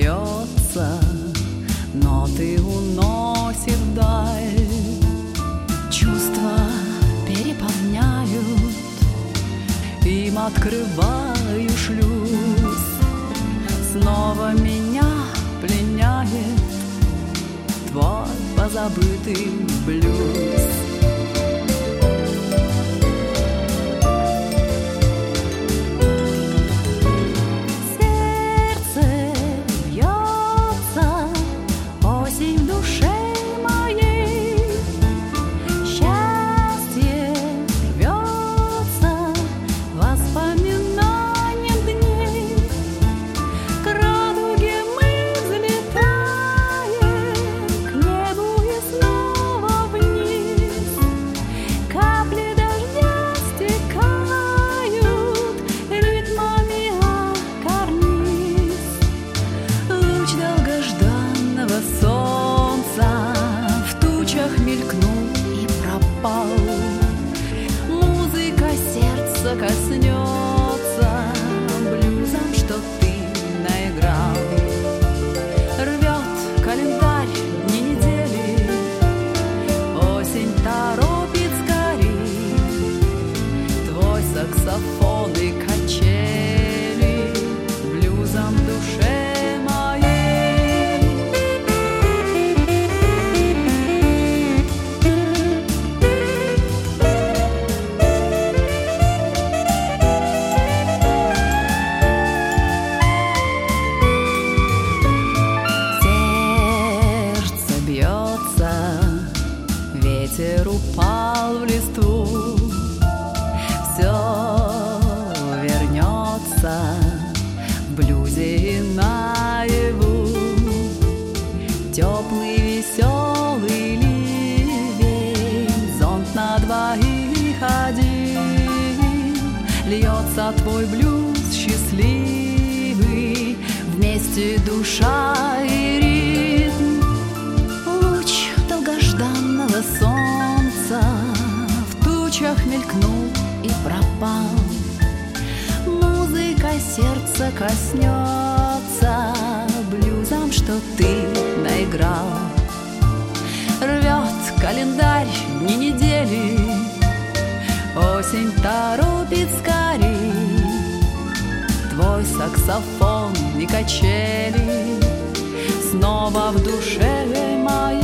бьется, ноты уносит вдаль. Чувства переполняют, им открываю шлюз. Снова меня пленяет твой позабытый блюз. Музыка сердца коснется блюзом, что ты наиграл. Рвет календарь дни недели, осень торопит скорей. Твой саксофон и качели блюзом в душе. Ветер упал в листву, все вернется в блюзе и наяву. Теплый веселый ливень, зонт на двоих один. Льется твой блюз счастливый, вместе душа и ритм. Луч долгожданного солнца в тучах мелькнул и пропал. Музыка сердца коснется блюзом, что ты наиграл. Рвет календарь дни недели, осень торопит скорей. Твой саксофон и качели снова в душе моей.